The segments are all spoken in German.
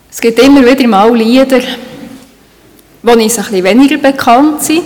Es gibt immer wieder mal Lieder, die uns ein bisschen weniger bekannt sind.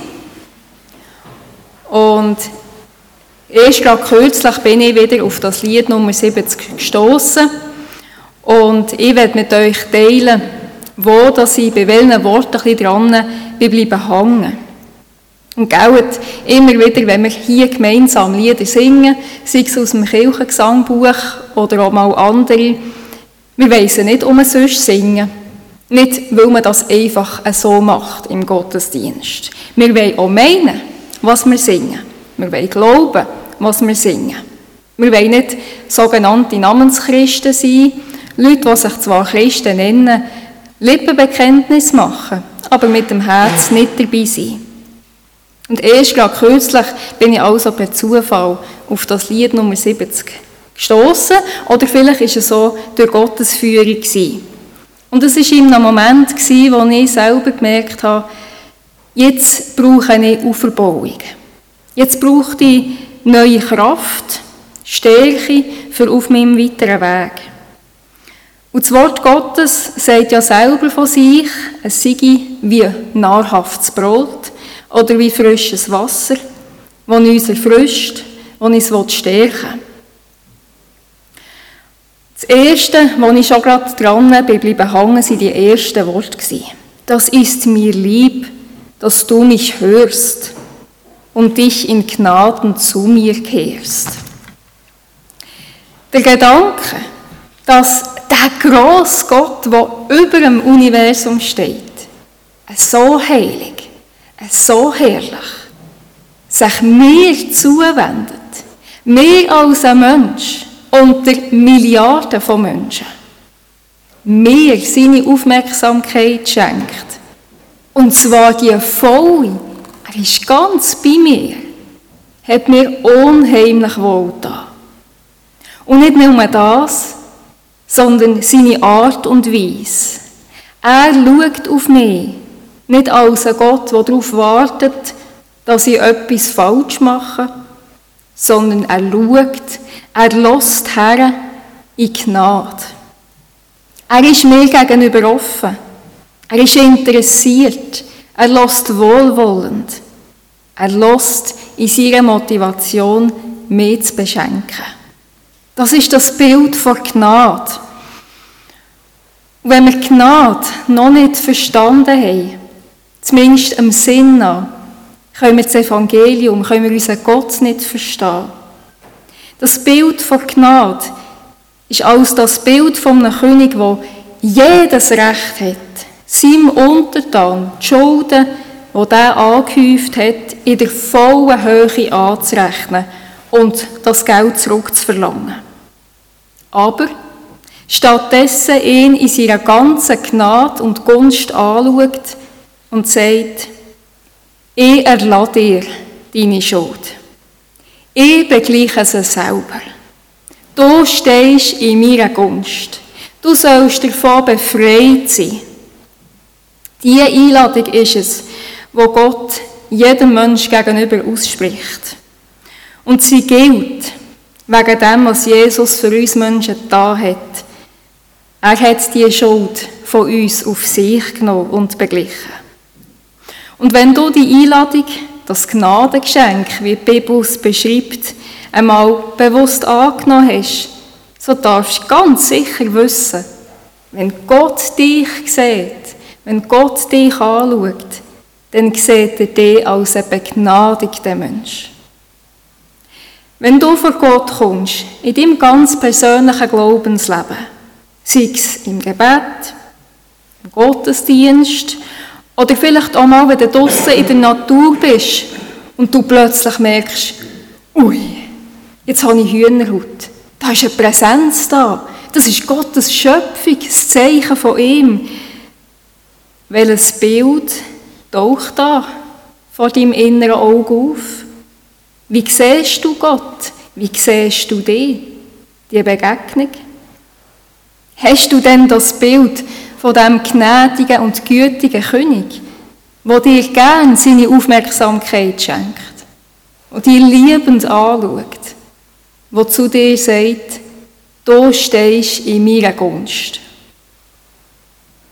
Und erst gerade kürzlich bin ich wieder auf das Lied Nummer 70 gestossen. Und ich werde mit euch teilen, wo dass ich bei welchen Worten ein bisschen dran bleiben hängen. Und gelten immer wieder, wenn wir hier gemeinsam Lieder singen, sei es aus dem Kirchengesangbuch oder auch mal andere, wir wollen sie nicht umsonst singen. Nicht, weil man das einfach so macht im Gottesdienst. Wir wollen auch meinen, was wir singen. Wir wollen glauben, was wir singen. Wir wollen nicht sogenannte Namenschristen sein, Leute, die sich zwar Christen nennen, Lippenbekenntnis machen, aber mit dem Herz nicht dabei sein. Und erst gerade kürzlich bin ich also per Zufall auf das Lied Nummer 70 gestossen, oder vielleicht war es so durch Gottes Führung gewesen. Und es war in einem Moment, wo ich selber gemerkt habe, jetzt brauche ich Auferbauung. Jetzt brauche ich neue Kraft, Stärke für auf meinem weiteren Weg. Und das Wort Gottes sagt ja selber von sich, es sei wie nahrhaftes Brot oder wie frisches Wasser, das uns erfrischt, das uns stärken will. Das Erste, wo ich schon gerade dran bleiben hängen, waren die ersten Worte. Das ist mir lieb, dass du mich hörst und dich in Gnaden zu mir kehrst. Der Gedanke, dass der grosse Gott, der über dem Universum steht, so heilig, so herrlich, sich mir zuwendet, mehr als ein Mensch, unter Milliarden von Menschen, mir seine Aufmerksamkeit schenkt. Und zwar die volle, er ist ganz bei mir, hat mir unheimlich wohlgetan. Und nicht nur das, sondern seine Art und Weise. Er schaut auf mich, nicht als ein Gott, der darauf wartet, dass ich etwas falsch mache, sondern er schaut, er lässt her in Gnade. Er ist mir gegenüber offen. Er ist interessiert. Er lässt wohlwollend. Er lässt in seiner Motivation, mich zu beschenken. Das ist das Bild von Gnade. Und wenn wir Gnade noch nicht verstanden haben, zumindest im Sinn nach, können wir das Evangelium, können wir unseren Gott nicht verstehen. Das Bild von Gnade ist als das Bild von einem König, der jedes Recht hat, seinem Untertan die Schulden, die er angehäuft hat, in der vollen Höhe anzurechnen und das Geld zurückzuverlangen. Aber stattdessen ihn in seiner ganzen Gnade und Gunst anschaut und sagt, ich erlasse dir deine Schuld. Ich begleiche sie selber. Du stehst in meiner Gunst. Du sollst davon befreit sein. Diese Einladung ist es, wo Gott jedem Menschen gegenüber ausspricht. Und sie gilt wegen dem, was Jesus für uns Menschen getan hat. Er hat die Schuld von uns auf sich genommen und beglichen. Und wenn du die Einladung, das Gnadengeschenk, wie die Bibel es beschreibt, einmal bewusst angenommen hast, so darfst du ganz sicher wissen, wenn Gott dich sieht, wenn Gott dich anschaut, dann sieht er dich als einen begnadigten Mensch. Wenn du vor Gott kommst, in deinem ganz persönlichen Glaubensleben, sei es im Gebet, im Gottesdienst oder vielleicht auch mal, wenn du draussen in der Natur bist und du plötzlich merkst, ui, jetzt habe ich Hühnerhaut. Da ist eine Präsenz da. Das ist Gottes Schöpfung, das Zeichen von ihm. Welches Bild taucht da vor deinem inneren Auge auf? Wie siehst du Gott? Wie siehst du dich? Die Begegnung? Hast du denn das Bild von diesem gnädigen und gütigen König, der dir gern seine Aufmerksamkeit schenkt und dich liebend anschaut, der zu dir sagt, du stehst in meiner Gunst?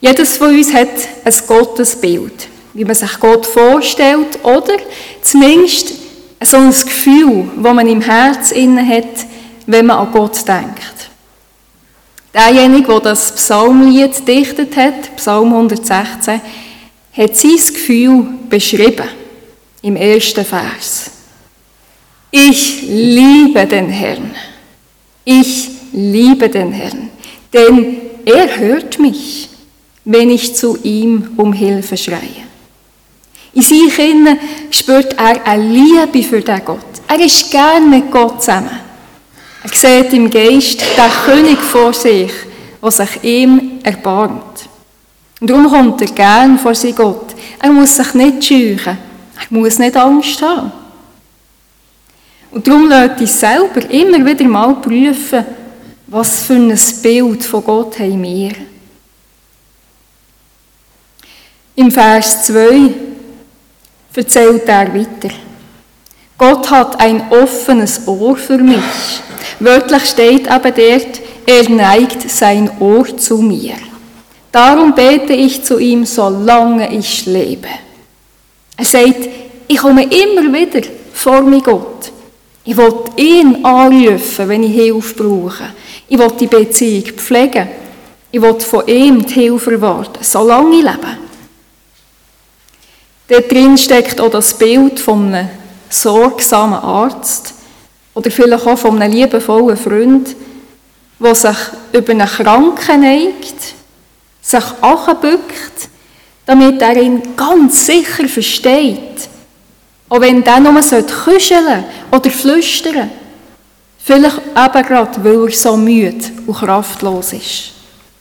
Jedes von uns hat ein Gottesbild, wie man sich Gott vorstellt, oder zumindest so ein Gefühl, das man im Herz inne hat, wenn man an Gott denkt. Derjenige, der das Psalmlied gedichtet hat, Psalm 116, hat sein Gefühl beschrieben im ersten Vers. Ich liebe den Herrn. Ich liebe den Herrn, denn er hört mich, wenn ich zu ihm um Hilfe schreie. In sich innen spürt er eine Liebe für den Gott. Er ist gern mit Gott zusammen. Er sieht im Geist den König vor sich, der sich ihm erbarmt. Und darum kommt er gern vor sein Gott. Er muss sich nicht scheuchen. Er muss nicht Angst haben. Und darum lässt uns selber immer wieder mal prüfen, was für ein Bild von Gott haben wir. Im Vers 2 erzählt er weiter. Gott hat ein offenes Ohr für mich. Wörtlich steht aber dort, er neigt sein Ohr zu mir. Darum bete ich zu ihm, solange ich lebe. Er sagt, ich komme immer wieder vor mich Gott. Ich will ihn anrufen, wenn ich Hilfe brauche. Ich will die Beziehung pflegen. Ich will von ihm die Hilfe erwarten, solange ich lebe. Dort drin steckt auch das Bild von einem sorgsamen Arzt oder vielleicht auch von einem liebevollen Freund, der sich über einen Kranken neigt, sich anbückt, damit er ihn ganz sicher versteht. Auch wenn der nur kuscheln oder flüstern, vielleicht eben gerade, weil er so müde und kraftlos ist.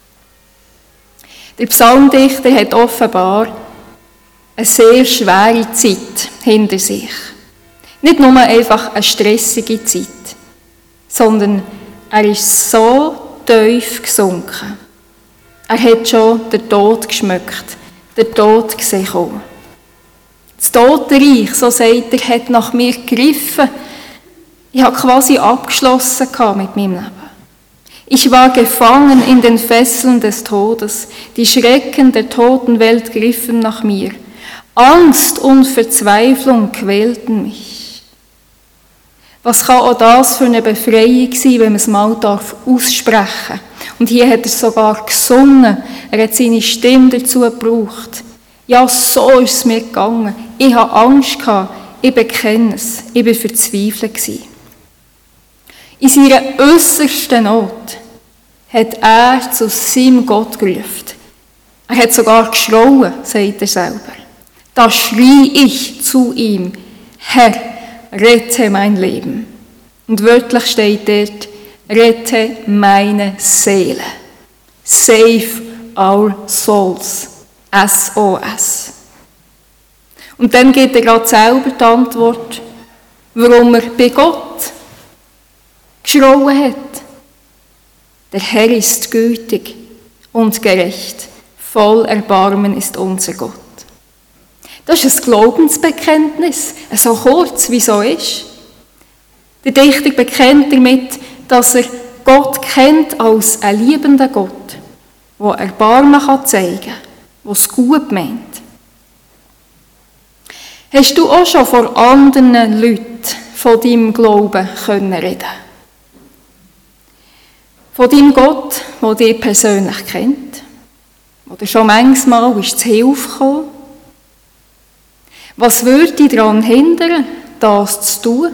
Der Psalmdichter hat offenbar eine sehr schwere Zeit hinter sich. Nicht nur einfach eine stressige Zeit, sondern er ist so tief gesunken. Er hat schon den Tod geschmeckt, den Tod gesehen. Das Totenreich, so sagt er, hat nach mir gegriffen. Ich habe quasi abgeschlossen mit meinem Leben. Ich war gefangen in den Fesseln des Todes. Die Schrecken der Totenwelt griffen nach mir. Angst und Verzweiflung quälten mich. Was kann auch das für eine Befreiung sein, wenn man es mal aussprechen darf? Und hier hat er sogar gesungen. Er hat seine Stimme dazu gebraucht. Ja, so ist es mir gegangen. Ich hatte Angst, ich bekenne es, ich war verzweifelt. In seiner äussersten Not hat er zu seinem Gott gerufen. Er hat sogar geschrauen, sagt er selber. Da schrie ich zu ihm, Herr, rette mein Leben. Und wörtlich steht dort, rette meine Seele. Save our souls. SOS. Und dann gibt er gerade selber die Antwort, warum er bei Gott geschrauen hat. Der Herr ist gütig und gerecht, voll Erbarmen ist unser Gott. Das ist ein Glaubensbekenntnis, so kurz wie so ist. Der Dichter bekennt damit, dass er Gott kennt als einen liebenden Gott, der Erbarmen zeigen kann, der es gut meint. Hast du auch schon vor anderen Leuten von deinem Glauben reden können? Von deinem Gott, der dich persönlich kennt? Oder schon manchmal ist zu Hilfe gekommen? Was würde dich daran hindern, das zu tun?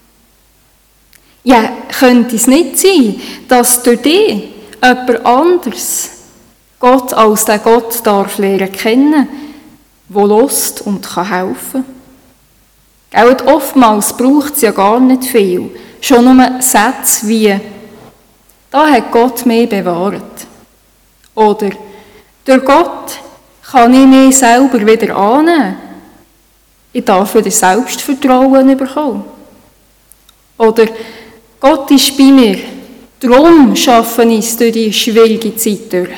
Ja, könnte es nicht sein, dass durch dich jemand anderes Gott als den Gott darf lernen kennen, der lässt und helfen kann? Oftmals braucht es ja gar nicht viel. Schon nur Sätze wie, da hat Gott mich bewahrt. Oder, durch Gott kann ich mich selber wieder annehmen. Ich darf wieder Selbstvertrauen bekommen. Oder, Gott ist bei mir, darum schaffe ich es durch die schwierige Zeit durch.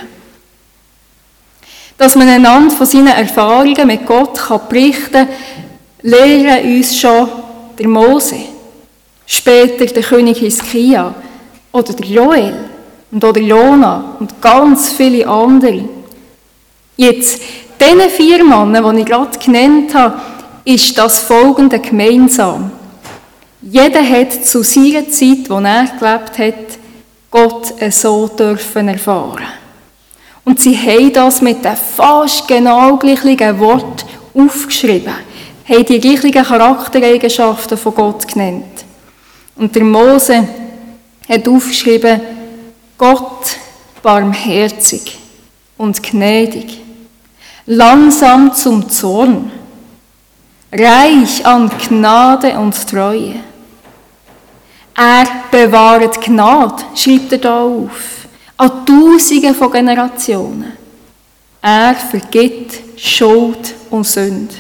Dass man einander von seinen Erfahrungen mit Gott berichten kann, lehren uns schon der Mose, später der König Hiskia oder der Joel und oder Jona und ganz viele andere. Jetzt, diesen 4 Männern, die ich gerade genannt habe, ist das Folgende gemeinsam. Jeder hat zu seiner Zeit, wo er gelebt hat, Gott so dürfen erfahren. Und sie haben das mit den fast genau gleichen Worten aufgeschrieben, haben die gleichen Charaktereigenschaften von Gott genannt. Und der Mose hat aufgeschrieben, Gott barmherzig und gnädig, langsam zum Zorn, reich an Gnade und Treue. Er bewahrt Gnade, schreibt er da auf, an Tausende von Generationen. Er vergibt Schuld und Sünde.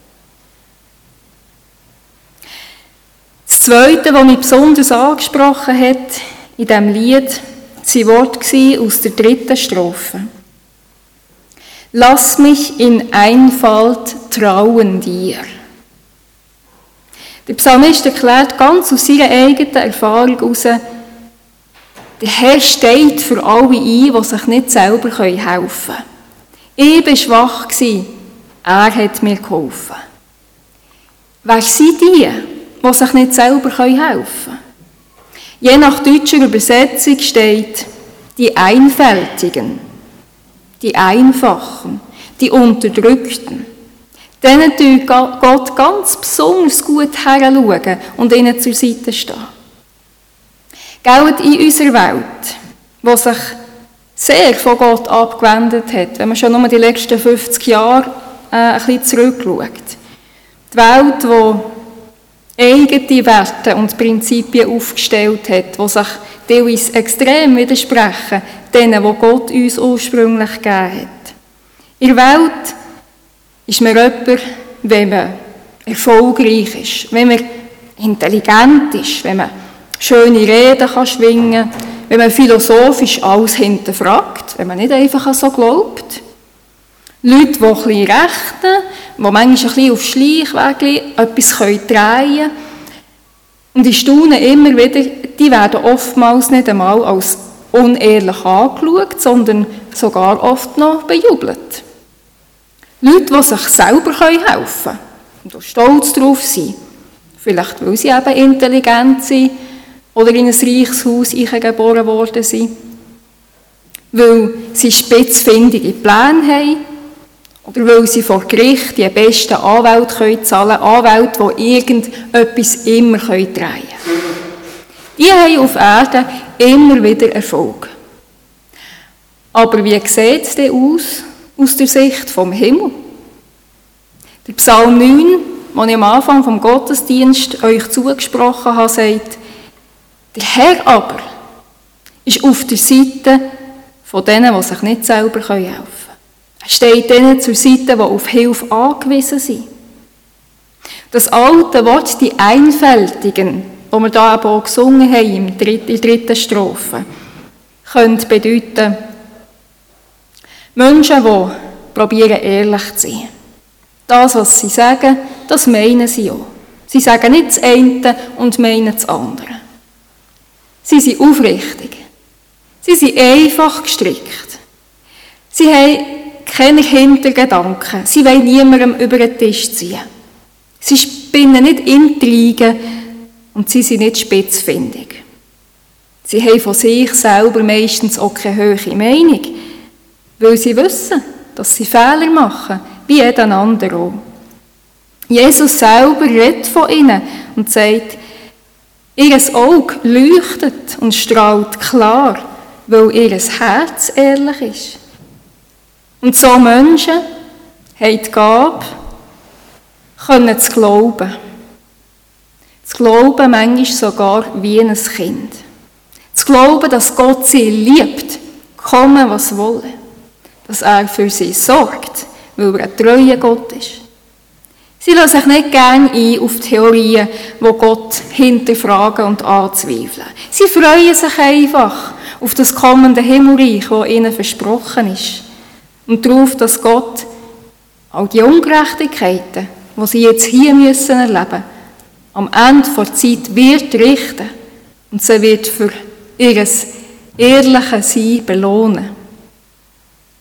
Das Zweite, was mich besonders angesprochen hat in diesem Lied, waren Worte aus der 3. Strophe. Lass mich in Einfalt trauen dir. Der Psalmist erklärt ganz aus seiner eigenen Erfahrung heraus, der Herr steht für alle ein, die sich nicht selber helfen können. Ich war schwach, er hat mir geholfen. Wer sind die sich nicht selber helfen können? Je nach deutscher Übersetzung steht die Einfältigen, die Einfachen, die Unterdrückten. Denen tut Gott ganz besonders gut heranschauen und ihnen zur Seite stehen. Gell, in unserer Welt, die sich sehr von Gott abgewendet hat, wenn man schon nur die letzten 50 Jahre ein bisschen zurückschaut. Die Welt, die eigene Werte und Prinzipien aufgestellt hat, die sich teilweise extrem widersprechen, denen, die Gott uns ursprünglich gegeben hat. In der Welt ist man jemand, wenn man erfolgreich ist, wenn man intelligent ist, wenn man schöne Reden kann schwingen kann, wenn man philosophisch alles hinterfragt, wenn man nicht einfach so glaubt. Leute, die ein bisschen rechnen, die manchmal ein bisschen auf Schleichweg etwas drehen können. Und ich staune immer wieder, die werden oftmals nicht einmal als unehrlich angeschaut, sondern sogar oft noch bejubelt. Leute, die sich selber helfen können und stolz darauf sind. Vielleicht, weil sie eben intelligent sind oder in ein reiches Haus geboren worden sind. Weil sie spitzfindige Pläne haben oder weil sie vor Gericht die besten Anwälte zahlen können, Anwälte, die irgendetwas immer drehen können. Die haben auf Erden immer wieder Erfolg. Aber wie sieht es denn aus der Sicht vom Himmel? Der Psalm 9, den ich am Anfang vom Gottesdienst euch zugesprochen habe, sagt, der Herr aber ist auf der Seite von denen, die sich nicht selber helfen können. Er steht denen zur Seite, die auf Hilfe angewiesen sind. Das alte Wort, die Einfältigen, das wir da aber auch gesungen haben in der 3. Strophe, könnte bedeuten, Menschen, die probieren, ehrlich zu sein. Das, was sie sagen, das meinen sie auch. Sie sagen nicht das eine und meinen das andere. Sie sind aufrichtig. Sie sind einfach gestrickt. Sie haben keine Hintergedanken. Sie wollen niemandem über den Tisch ziehen. Sie spinnen nicht Intrigen und sie sind nicht spitzfindig. Sie haben von sich selber meistens auch keine hohe Meinung, weil sie wissen, dass sie Fehler machen, wie jeder andere auch. Jesus selber redet von ihnen und sagt, ihr Auge leuchtet und strahlt klar, weil ihr Herz ehrlich ist. Und so Menschen haben die Gabe, können zu glauben. Zu glauben manchmal sogar wie ein Kind. Zu glauben, dass Gott sie liebt, komme was wolle. Dass er für sie sorgt, weil er ein treuer Gott ist. Sie lassen sich nicht gerne ein auf Theorien, die Gott hinterfragen und anzweifeln. Sie freuen sich einfach auf das kommende Himmelreich, das ihnen versprochen ist. Und darauf, dass Gott all die Ungerechtigkeiten, die sie jetzt hier müssen erleben, am Ende der Zeit wird richten und sie wird für ihr ehrliches Sein belohnen.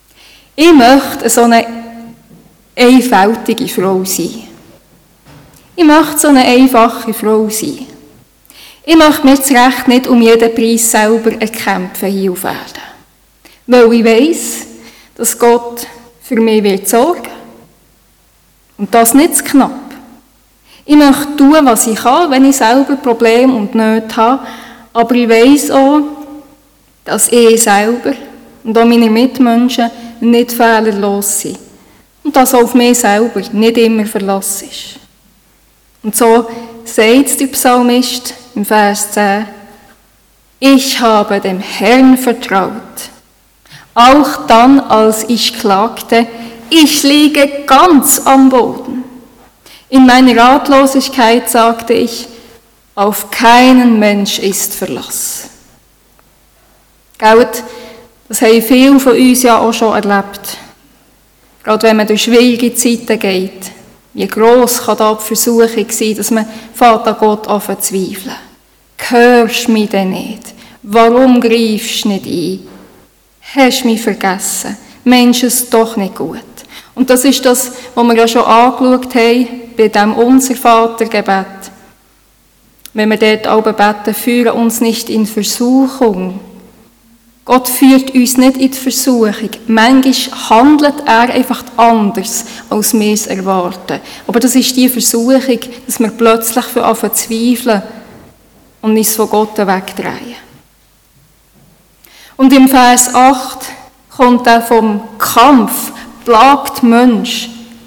Ich möchte so eine einfältige Frau sein. Ich möchte so eine einfache Frau sein. Ich möchte mir das Recht nicht um jeden Preis selber erkämpfen hier auf Erden. Weil ich weiss, dass Gott für mich wird sorgen. Und das nicht zu knapp. Ich möchte tun, was ich kann, wenn ich selber Probleme und Nöte habe. Aber ich weiss auch, dass ich selber und auch meine Mitmenschen nicht fehlerlos sind. Und dass auch auf mich selber nicht immer Verlass ist. Und so sagt der Psalmist im Vers 10, ich habe dem Herrn vertraut. Auch dann, als ich klagte, ich liege ganz am Boden. In meiner Ratlosigkeit sagte ich, auf keinen Mensch ist Verlass. Gell, das haben viele von uns ja auch schon erlebt. Gerade wenn man durch schwierige Zeiten geht. Wie gross kann da die Versuchung sein, dass man fängt an Gott anfängt zu zweifeln. Hörst du mich denn nicht? Warum greifst du nicht ein? Hast du mich vergessen? Mensch, es doch nicht gut. Und das ist das, was wir ja schon angeschaut haben bei dem Unser Vater-Gebet. Wenn wir dort alle beten, führe uns nicht in Versuchung. Gott führt uns nicht in die Versuchung. Manchmal handelt er einfach anders, als wir es erwarten. Aber das ist die Versuchung, dass wir plötzlich anfangen zu zweifeln und uns von Gott wegdrehen. Und im Vers 8 kommt er vom Kampf, plagt Mensch,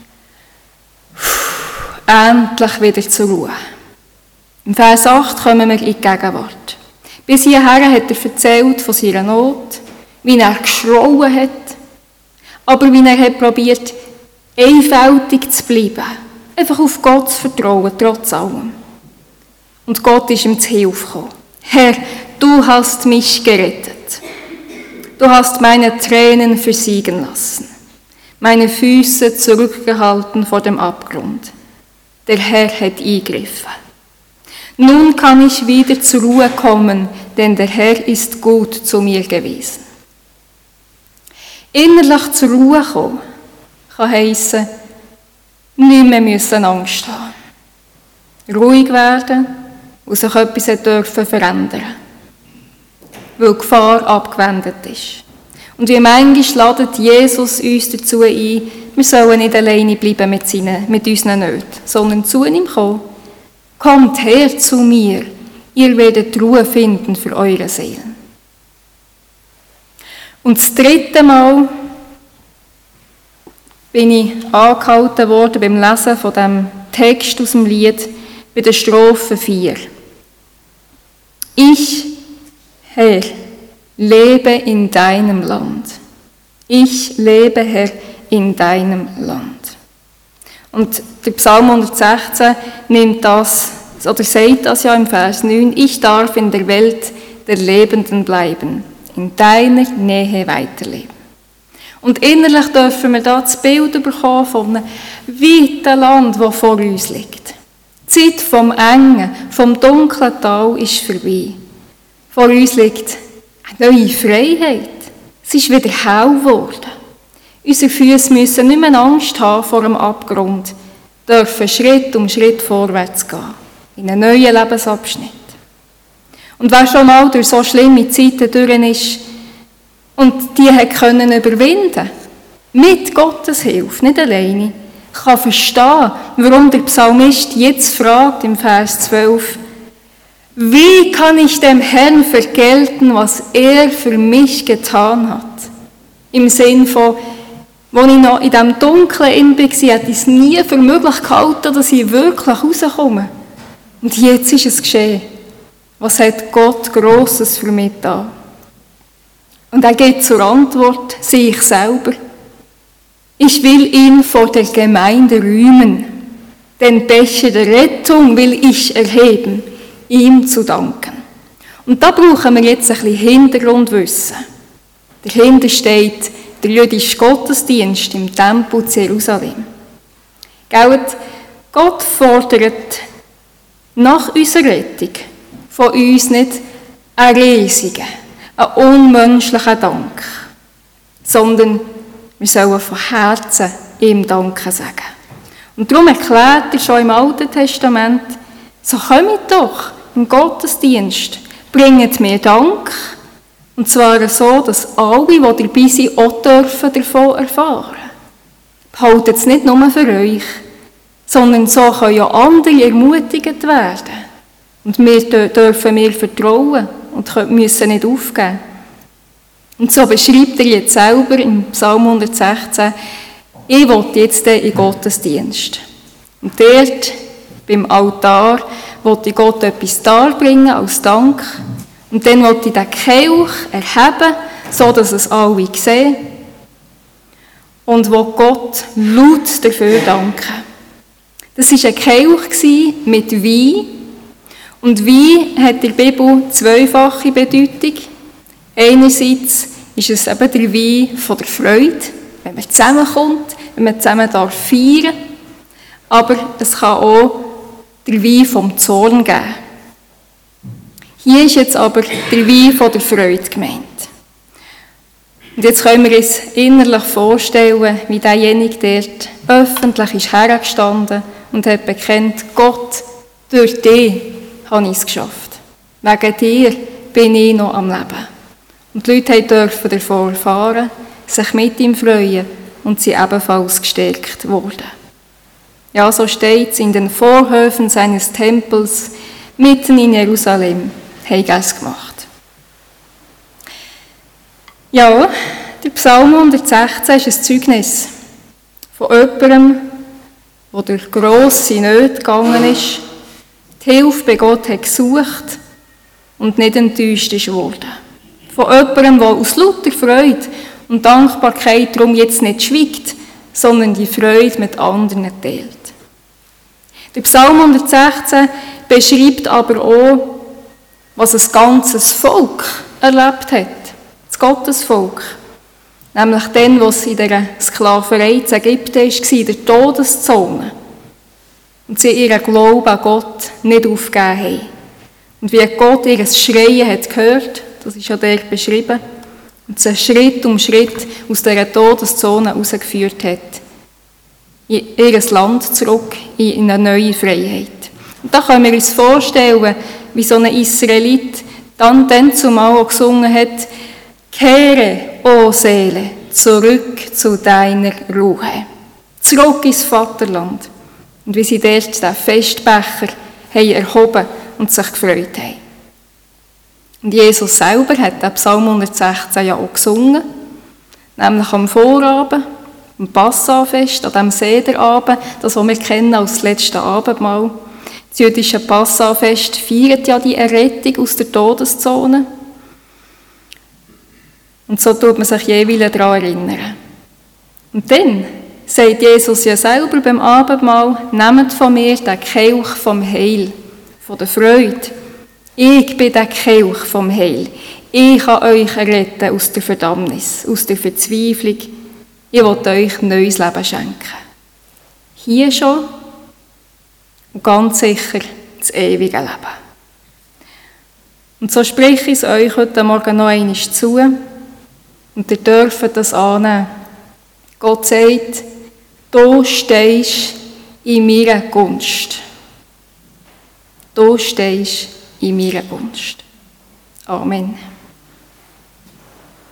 endlich wieder zur Ruhe. Im Vers 8 kommen wir in die Gegenwart. Bis hierher hat er erzählt von seiner Not, wie er geschrauen hat, aber wie er hat probiert, einfältig zu bleiben, einfach auf Gott zu vertrauen, trotz allem. Und Gott ist ihm zu Hilfe gekommen. Herr, du hast mich gerettet. Du hast meine Tränen versiegen lassen, meine Füße zurückgehalten vor dem Abgrund. Der Herr hat eingegriffen. Nun kann ich wieder zur Ruhe kommen, denn der Herr ist gut zu mir gewesen. Innerlich zur Ruhe kommen kann heissen, nicht mehr müssen Angst haben. Ruhig werden und sich etwas dürfen verändern, weil die Gefahr abgewendet ist. Und wie manchmal ladet Jesus uns dazu ein, wir sollen nicht alleine bleiben mit unseren Nöten, sondern zu ihm kommen. Kommt her zu mir, ihr werdet Ruhe finden für eure Seelen. Und das dritte Mal bin ich angehalten worden beim Lesen von dem Text aus dem Lied bei der Strophe 4. Ich, Herr, lebe in deinem Land. Ich lebe, Herr, in deinem Land. Und der Psalm 116 nimmt das, oder sagt das ja im Vers 9, ich darf in der Welt der Lebenden bleiben, in deiner Nähe weiterleben. Und innerlich dürfen wir da das Bild bekommen von einem weiten Land, das vor uns liegt. Die Zeit vom Engen, vom dunklen Tal ist vorbei. Vor uns liegt eine neue Freiheit. Es ist wieder hell geworden. Unsere Füße müssen nicht mehr Angst haben vor dem Abgrund, dürfen Schritt um Schritt vorwärts gehen, in einen neuen Lebensabschnitt. Und wer schon mal durch so schlimme Zeiten durch ist und die können überwinden, mit Gottes Hilfe, nicht alleine, kann verstehen, warum der Psalmist jetzt fragt im Vers 12, wie kann ich dem Herrn vergelten, was er für mich getan hat? Im Sinn von, als ich noch in diesem Dunklen war, hätte ich es nie für möglich gehalten, dass ich wirklich rauskomme. Und jetzt ist es geschehen. Was hat Gott Grosses für mich da? Und er geht zur Antwort, sich selber. Ich will ihn vor der Gemeinde rühmen. Den Becher der Rettung will ich erheben, ihm zu danken. Und da brauchen wir jetzt ein bisschen Hintergrundwissen. Dahinter steht der jüdische Gottesdienst im Tempel zu Jerusalem. Gott fordert nach unserer Rettung von uns nicht einen riesigen, einen unmenschlichen Dank, sondern Wir sollen von Herzen ihm Danke sagen. Und darum erklärt er schon im Alten Testament, so kommt doch im Gottesdienst, bringt mir Dank, und zwar so, dass alle, die dabei sind, auch davon erfahren. Behaltet es nicht nur für euch, sondern so können ja andere ermutigt werden. Und wir dürfen mir vertrauen und müssen nicht aufgeben. Und so beschreibt er jetzt selber im Psalm 116, ich will jetzt in den Gottesdienst. Und dort, beim Altar, will ich Gott etwas darbringen als Dank. Und dann will ich den Kelch erheben, so dass es alle sehen. Und will Gott laut dafür danken. Das war ein Kelch mit Wein. Und Wein hat in der Bibel zweifache Bedeutung. Einerseits ist es eben der Wein von der Freude, wenn man zusammenkommt, wenn man zusammen feiern darf. Aber es kann auch der Wein vom Zorn geben. Hier ist jetzt aber der Wein von der Freude gemeint. Und jetzt können wir uns innerlich vorstellen, wie derjenige dort öffentlich ist hergestanden und hat bekennt, Gott, durch dich habe ich es geschafft. Wegen dir bin ich noch am Leben. Und die Leute dürfen davon erfahren, sich mit ihm freuen und sie ebenfalls gestärkt wurden. Ja, so steht es in den Vorhöfen seines Tempels, mitten in Jerusalem, haben sie es gemacht. Ja, der Psalm 116 ist ein Zeugnis von jemandem, der durch grosse Nöte gegangen ist, die Hilfe bei Gott hat gesucht und nicht enttäuscht ist worden. Von jemandem, der aus lauter Freude und Dankbarkeit darum jetzt nicht schweigt, sondern die Freude mit anderen teilt. Der Psalm 116 beschreibt aber auch, was ein ganzes Volk erlebt hat. Das Gottesvolk. Nämlich dann, wo es in der Sklaverei in Ägypten war, in der Todeszone. Und sie ihren Glauben an Gott nicht aufgegeben haben. Und wie Gott ihr Schreien hat gehört, das ist ja dort beschrieben, und sie Schritt um Schritt aus dieser Todeszone herausgeführt hat. In ihr Land zurück, in eine neue Freiheit. Und da können wir uns vorstellen, wie so ein Israelit dann zumal auch gesungen hat, kehre, o Seele, zurück zu deiner Ruhe. Zurück ins Vaterland. Und wie sie dort den Festbecher haben erhoben und sich gefreut haben. Und Jesus selber hat den Psalm 116 ja auch gesungen, nämlich am Vorabend, am Passafest, an dem Sederabend, das, was wir kennen als das letzte Abendmahl. Das jüdische Passafest feiert ja die Errettung aus der Todeszone. Und so tut man sich jeweils daran erinnern. Und dann sagt Jesus ja selber beim Abendmahl, nehmt von mir den Kelch vom Heil, von der Freude. Ich bin der Kelch vom Heil. Ich kann euch retten aus der Verdammnis, aus der Verzweiflung. Ich will euch neues Leben schenken. Hier schon und ganz sicher das ewige Leben. Und so spreche ich es euch heute Morgen noch einmal zu. Und ihr dürft das annehmen. Gott sagt, du stehst in meiner Gunst. Du stehst in meiner Gunst. Amen.